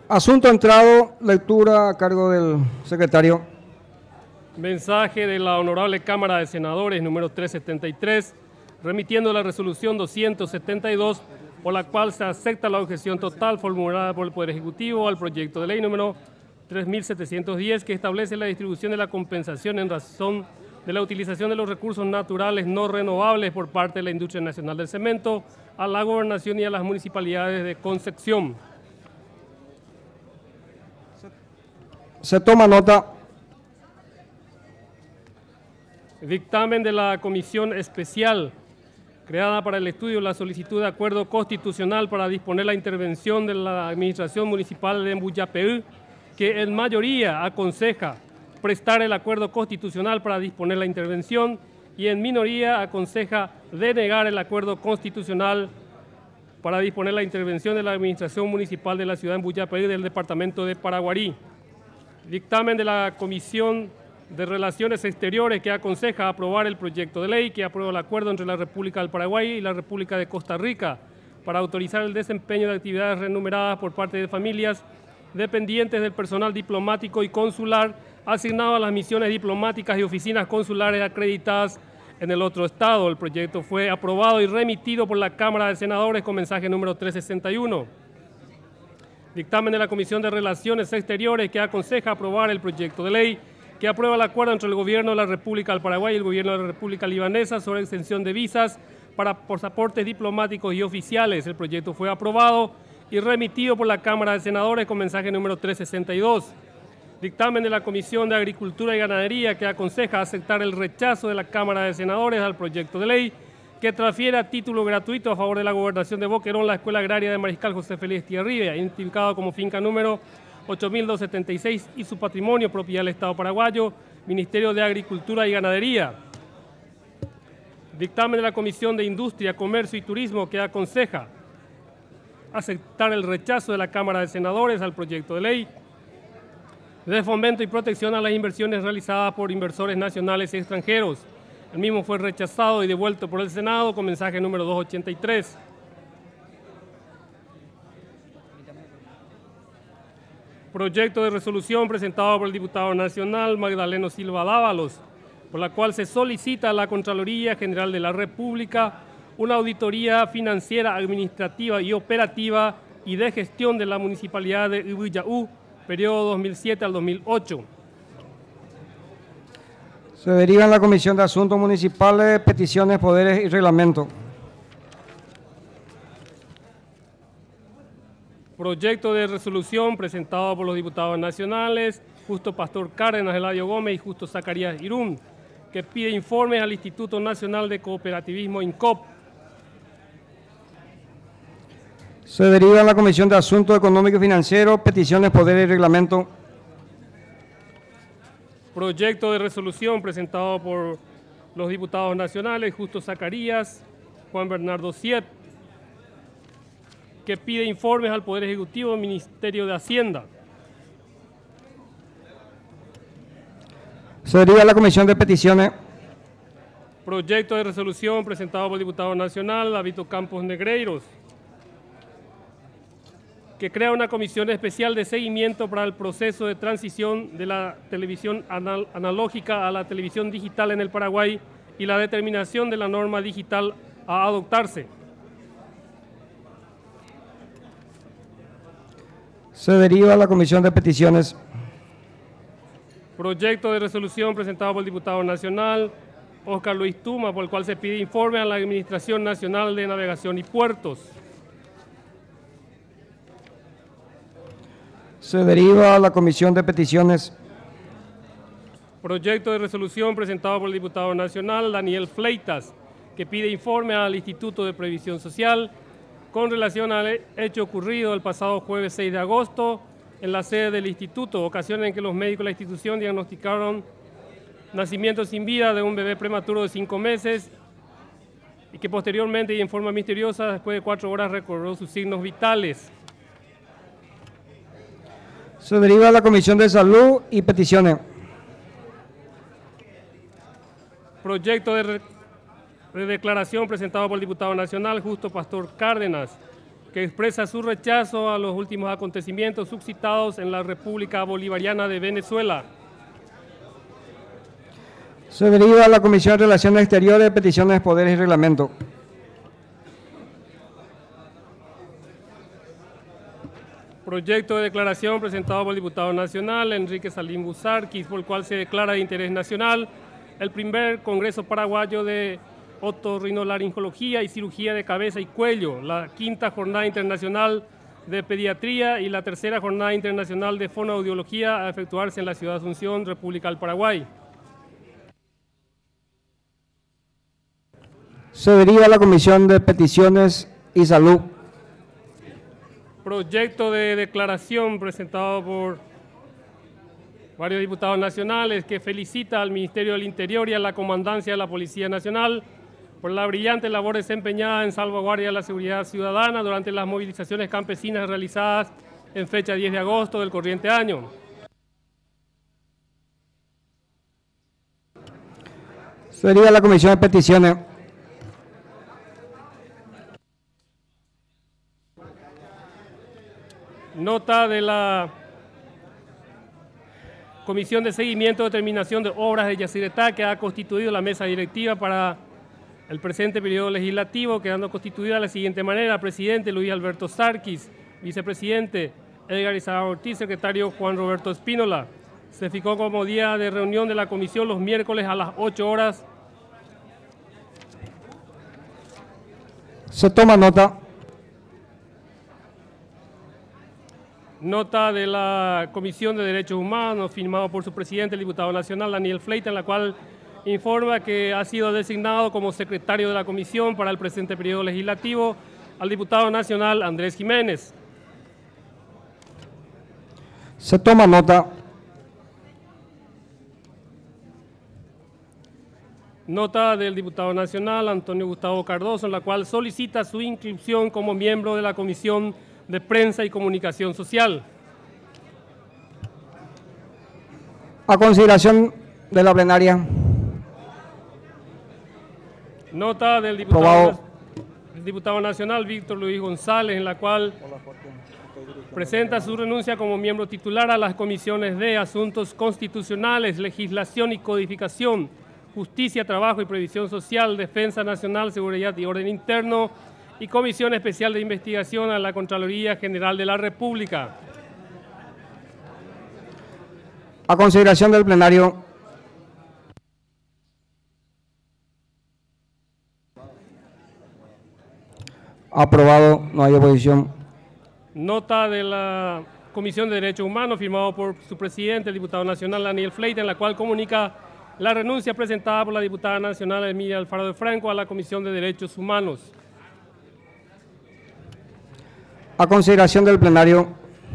Asunto entrado, lectura a cargo del secretario. Mensaje de la Honorable Cámara de Senadores número 373, remitiendo la resolución 272, por la cual se acepta la objeción total formulada por el Poder Ejecutivo al proyecto de ley número 3710, que establece la distribución de la compensación en razón de la utilización de los recursos naturales no renovables por parte de la Industria Nacional del Cemento a la Gobernación y a las municipalidades de Concepción. Se toma nota. Dictamen de la Comisión Especial creada para el estudio de la solicitud de acuerdo constitucional para disponer la intervención de la Administración Municipal de Embuyapeú, que en mayoría aconseja prestar el acuerdo constitucional para disponer la intervención y en minoría aconseja denegar el acuerdo constitucional para disponer la intervención de la Administración Municipal de la Ciudad de Embuyapeú del Departamento de Paraguarí. Dictamen de la Comisión de Relaciones Exteriores, que aconseja aprobar el proyecto de ley que aprueba el acuerdo entre la República del Paraguay y la República de Costa Rica para autorizar el desempeño de actividades remuneradas por parte de familias dependientes del personal diplomático y consular asignado a las misiones diplomáticas y oficinas consulares acreditadas en el otro estado. El proyecto fue aprobado y remitido por la Cámara de Senadores con mensaje número 361. Dictamen de la Comisión de Relaciones Exteriores, que aconseja aprobar el proyecto de ley que aprueba el acuerdo entre el Gobierno de la República del Paraguay y el Gobierno de la República Libanesa sobre extensión de visas para pasaportes diplomáticos y oficiales. El proyecto fue aprobado y remitido por la Cámara de Senadores con mensaje número 362. Dictamen de la Comisión de Agricultura y Ganadería, que aconseja aceptar el rechazo de la Cámara de Senadores al proyecto de ley que transfiere a título gratuito a favor de la Gobernación de Boquerón la Escuela Agraria de Mariscal José Félix Tiarribia, identificado como finca número 8276 y su patrimonio, propiedad del Estado paraguayo, Ministerio de Agricultura y Ganadería. Dictamen de la Comisión de Industria, Comercio y Turismo, que aconseja aceptar el rechazo de la Cámara de Senadores al proyecto de ley de fomento y protección a las inversiones realizadas por inversores nacionales y extranjeros. El mismo fue rechazado y devuelto por el Senado con mensaje número 283. Proyecto de resolución presentado por el diputado nacional Magdaleno Silva Dávalos, por la cual se solicita a la Contraloría General de la República una auditoría financiera, administrativa y operativa y de gestión de la Municipalidad de Ubuyaú, periodo 2007 al 2008. Se deriva en la Comisión de Asuntos Municipales, Peticiones, Poderes y Reglamento. Proyecto de resolución presentado por los diputados nacionales Justo Pastor Cárdenas, Eladio Gómez y Justo Zacarías Irún, que pide informes al Instituto Nacional de Cooperativismo INCOP. Se deriva en la Comisión de Asuntos Económicos y Financieros, Peticiones, Poderes y Reglamento. Proyecto de resolución presentado por los diputados nacionales Justo Zacarías, Juan Bernardo Siet, que pide informes al Poder Ejecutivo del Ministerio de Hacienda. Se deriva a la Comisión de Peticiones. Proyecto de resolución presentado por el diputado nacional David Campos Negreiros, que crea una comisión especial de seguimiento para el proceso de transición de la televisión analógica a la televisión digital en el Paraguay y la determinación de la norma digital a adoptarse. Se deriva a la Comisión de Peticiones. Proyecto de resolución presentado por el diputado nacional Óscar Luis Tuma, por el cual se pide informe a la Administración Nacional de Navegación y Puertos. Se deriva a la Comisión de Peticiones. Proyecto de resolución presentado por el diputado nacional Daniel Fleitas, que pide informe al Instituto de Previsión Social con relación al hecho ocurrido el pasado jueves 6 de agosto en la sede del instituto, ocasión en que los médicos de la institución diagnosticaron nacimiento sin vida de un bebé prematuro de 5 meses y que posteriormente y en forma misteriosa, después de 4 horas, recobró sus signos vitales. Se deriva a la Comisión de Salud y Peticiones. Proyecto de declaración presentado por el diputado nacional Justo Pastor Cárdenas, que expresa su rechazo a los últimos acontecimientos suscitados en la República Bolivariana de Venezuela. Se deriva a la Comisión de Relaciones Exteriores, Peticiones, Poderes y Reglamento. Proyecto de declaración presentado por el diputado nacional Enrique Salim Busarquis, por el cual se declara de interés nacional el primer Congreso Paraguayo de Otorrinolaringología y Cirugía de Cabeza y Cuello, la quinta Jornada Internacional de Pediatría y la tercera Jornada Internacional de Fonoaudiología a efectuarse en la ciudad de Asunción, República del Paraguay. Se deriva a la Comisión de Peticiones y Salud. Proyecto de declaración presentado por varios diputados nacionales que felicita al Ministerio del Interior y a la Comandancia de la Policía Nacional por la brillante labor desempeñada en salvaguardia de la seguridad ciudadana durante las movilizaciones campesinas realizadas en fecha 10 de agosto del corriente año. Se deriva a la Comisión de Peticiones. Nota de la Comisión de Seguimiento y Determinación de Obras de Yacyretá, que ha constituido la mesa directiva para el presente periodo legislativo, quedando constituida de la siguiente manera: presidente Luis Alberto Sarquis, vicepresidente Edgar Izarra Ortiz, secretario Juan Roberto Espínola. Se fijó como día de reunión de la comisión los miércoles a las 8 horas. Se toma nota. Nota de la Comisión de Derechos Humanos, firmado por su presidente, el diputado nacional Daniel Fleita, en la cual informa que ha sido designado como secretario de la comisión para el presente periodo legislativo al diputado nacional Andrés Jiménez. Se toma nota. Nota del diputado nacional Antonio Gustavo Cardoso, en la cual solicita su inscripción como miembro de la Comisión de Prensa y Comunicación Social. A consideración de la plenaria. Nota del diputado nacional Víctor Luis González, en la cual presenta su renuncia como miembro titular a las comisiones de Asuntos Constitucionales, Legislación y Codificación, Justicia, Trabajo y Previsión Social, Defensa Nacional, Seguridad y Orden Interno, y Comisión Especial de Investigación a la Contraloría General de la República. A consideración del plenario. Aprobado, no hay oposición. Nota de la Comisión de Derechos Humanos, firmado por su presidente, el diputado nacional Daniel Fleita, en la cual comunica la renuncia presentada por la diputada nacional Emilia Alfaro de Franco a la Comisión de Derechos Humanos. A consideración del plenario.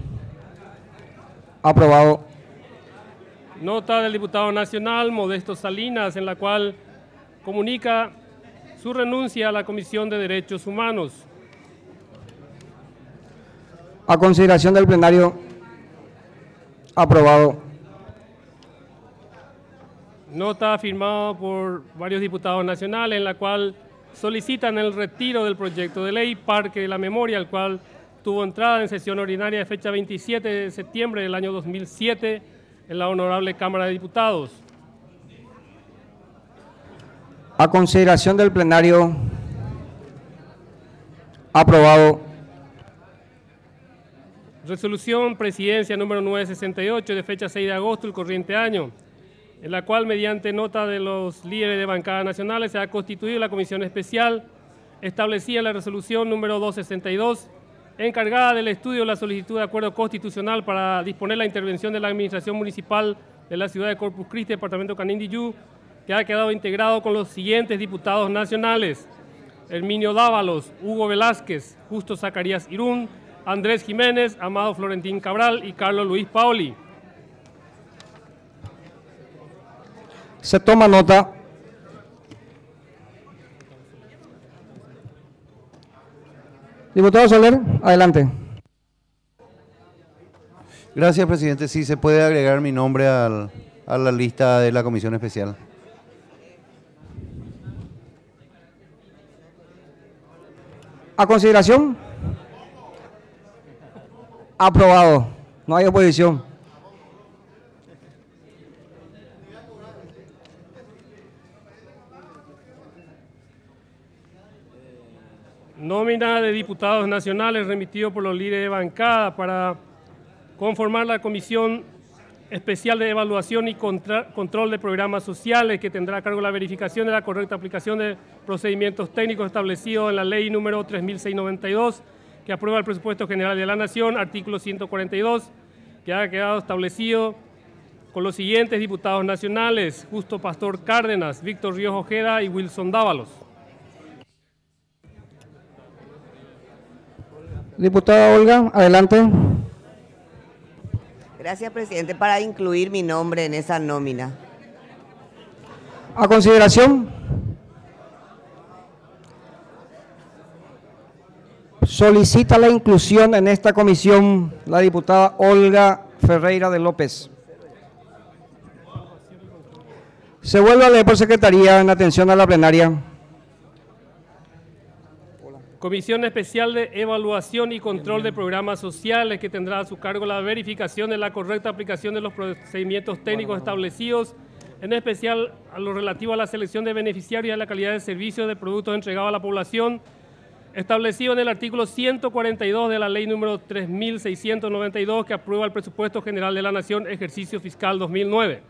Aprobado. Nota del diputado nacional Modesto Salinas, en la cual comunica su renuncia a la Comisión de Derechos Humanos. A consideración del plenario. Aprobado. Nota firmada por varios diputados nacionales, en la cual solicitan el retiro del proyecto de ley Parque de la Memoria, el cual tuvo entrada en sesión ordinaria de fecha 27 de septiembre del año 2007 en la Honorable Cámara de Diputados. A consideración del plenario. Aprobado. Resolución Presidencia número 968 de fecha 6 de agosto del corriente año, en la cual, mediante nota de los líderes de bancadas nacionales, se ha constituido la comisión especial establecida en la resolución número 262, encargada del estudio de la solicitud de acuerdo constitucional para disponer la intervención de la Administración Municipal de la ciudad de Corpus Christi, departamento Canindeyú, que ha quedado integrado con los siguientes diputados nacionales: Herminio Dávalos, Hugo Velázquez, Justo Zacarías Irún, Andrés Jiménez, Amado Florentín Cabral y Carlos Luis Paoli. Se toma nota. Diputado Soler, adelante. Gracias, presidente. Sí, se puede agregar mi nombre a la lista de la comisión especial. A consideración. Aprobado. No hay oposición. Nómina de diputados nacionales remitido por los líderes de bancada para conformar la Comisión Especial de Evaluación y Control de Programas Sociales, que tendrá a cargo la verificación de la correcta aplicación de procedimientos técnicos establecidos en la Ley número 3692, que aprueba el Presupuesto General de la Nación, artículo 142, que ha quedado establecido con los siguientes diputados nacionales: Justo Pastor Cárdenas, Víctor Ríos Ojeda y Wilson Dávalos. Diputada Olga, adelante. Gracias, presidente, para incluir mi nombre en esa nómina. A consideración. Solicita la inclusión en esta comisión la diputada Olga Ferreira de López. Se vuelve a leer por secretaría en atención a la plenaria. Comisión Especial de Evaluación y Control de Programas Sociales, que tendrá a su cargo la verificación de la correcta aplicación de los procedimientos técnicos establecidos, en especial a lo relativo a la selección de beneficiarios y a la calidad de servicios de productos entregados a la población, establecido en el artículo 142 de la Ley número 3692, que aprueba el Presupuesto General de la Nación, ejercicio fiscal 2009.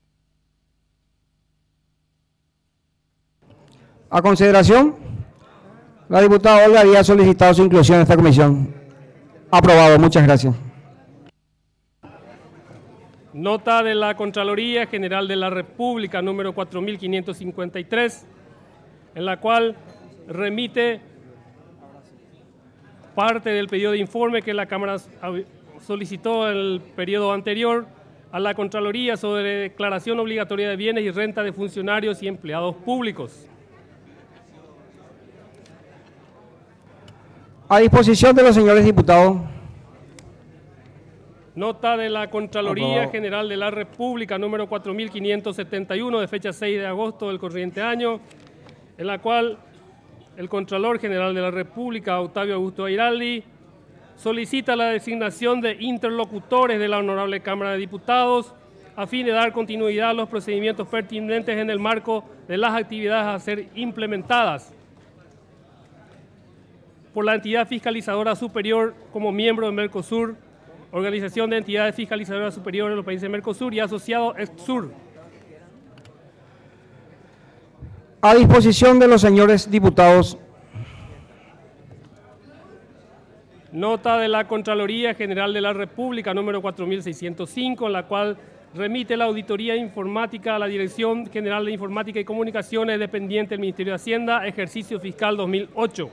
A consideración. La diputada Olga había solicitado su inclusión en esta comisión. Aprobado, muchas gracias. Nota de la Contraloría General de la República número 4553, en la cual remite parte del pedido de informe que la Cámara solicitó en el periodo anterior a la Contraloría sobre declaración obligatoria de bienes y renta de funcionarios y empleados públicos. A disposición de los señores diputados. Nota de la Contraloría General de la República número 4571 de fecha 6 de agosto del corriente año, en la cual el Contralor General de la República, Octavio Augusto Airaldi, solicita la designación de interlocutores de la Honorable Cámara de Diputados a fin de dar continuidad a los procedimientos pertinentes en el marco de las actividades a ser implementadas por la entidad fiscalizadora superior como miembro de Mercosur, Organización de Entidades Fiscalizadoras Superiores de los Países de Mercosur y asociado EXSUR. A disposición de los señores diputados. Nota de la Contraloría General de la República número 4605, en la cual remite la auditoría informática a la Dirección General de Informática y Comunicaciones dependiente del Ministerio de Hacienda, ejercicio fiscal 2008.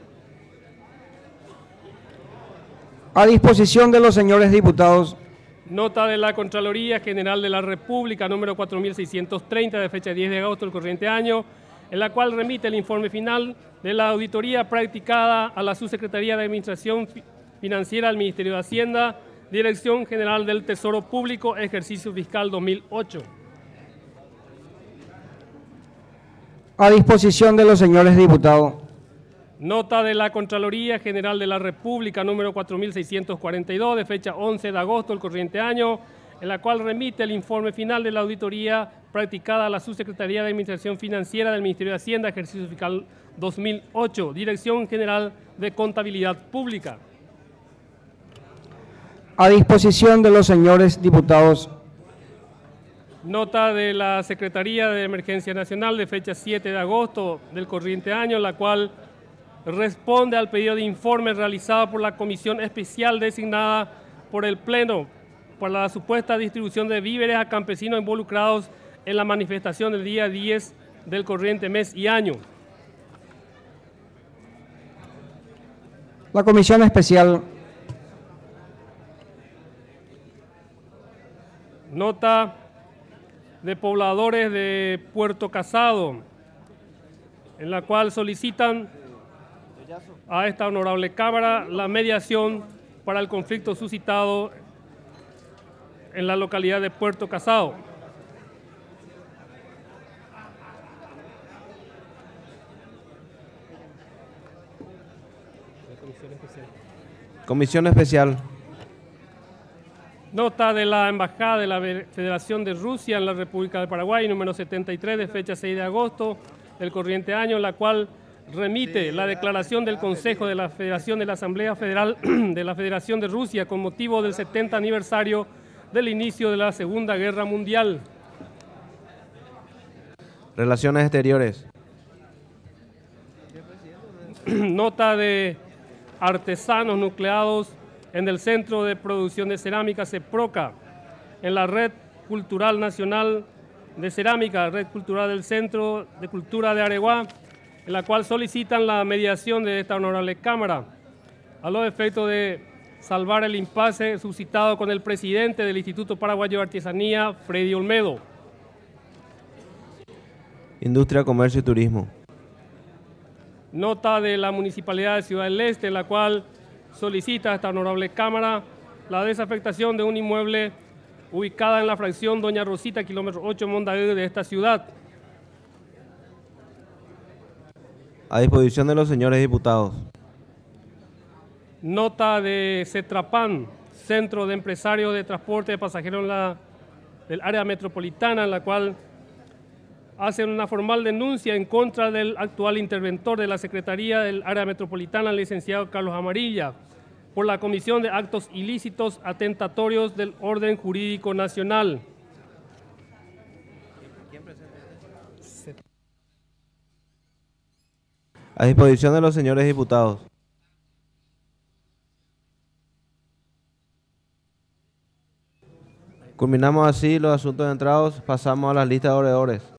A disposición de los señores diputados. Nota de la Contraloría General de la República número 4630 de fecha 10 de agosto del corriente año, en la cual remite el informe final de la auditoría practicada a la Subsecretaría de Administración Financiera del Ministerio de Hacienda, Dirección General del Tesoro Público, ejercicio fiscal 2008. A disposición de los señores diputados. Nota de la Contraloría General de la República número 4642 de fecha 11 de agosto del corriente año, en la cual remite el informe final de la auditoría practicada a la Subsecretaría de Administración Financiera del Ministerio de Hacienda, ejercicio fiscal 2008, Dirección General de Contabilidad Pública. A disposición de los señores diputados. Nota de la Secretaría de Emergencia Nacional de fecha 7 de agosto del corriente año, la cual responde al pedido de informe realizado por la Comisión Especial designada por el Pleno para la supuesta distribución de víveres a campesinos involucrados en la manifestación del día 10 del corriente mes y año. La Comisión Especial. Nota de pobladores de Puerto Casado, en la cual solicitan a esta honorable Cámara la mediación para el conflicto suscitado en la localidad de Puerto Casado. Comisión Especial. Nota de la Embajada de la Federación de Rusia en la República del Paraguay, número 73, de fecha 6 de agosto del corriente año, en la cual remite la declaración del Consejo de la Federación de la Asamblea Federal de la Federación de Rusia con motivo del 70 aniversario del inicio de la Segunda Guerra Mundial. Relaciones Exteriores. Nota de artesanos nucleados en el Centro de Producción de Cerámica CEPROCA, en la Red Cultural Nacional de Cerámica, Red Cultural del Centro de Cultura de Areguá, en la cual solicitan la mediación de esta honorable Cámara, a los efectos de salvar el impasse suscitado con el presidente del Instituto Paraguayo de Artesanía, Freddy Olmedo. Industria, Comercio y Turismo. Nota de la Municipalidad de Ciudad del Este, en la cual solicita a esta honorable Cámara la desafectación de un inmueble ubicada en la fracción Doña Rosita, kilómetro 8, Mondagué, de esta ciudad. A disposición de los señores diputados. Nota de CETRAPAN, Centro de Empresarios de Transporte de Pasajeros del área metropolitana, en la cual hacen una formal denuncia en contra del actual interventor de la Secretaría del área metropolitana, el licenciado Carlos Amarilla, por la comisión de actos ilícitos atentatorios del orden jurídico nacional. A disposición de los señores diputados. Culminamos así los asuntos entrados, pasamos a las listas de oradores.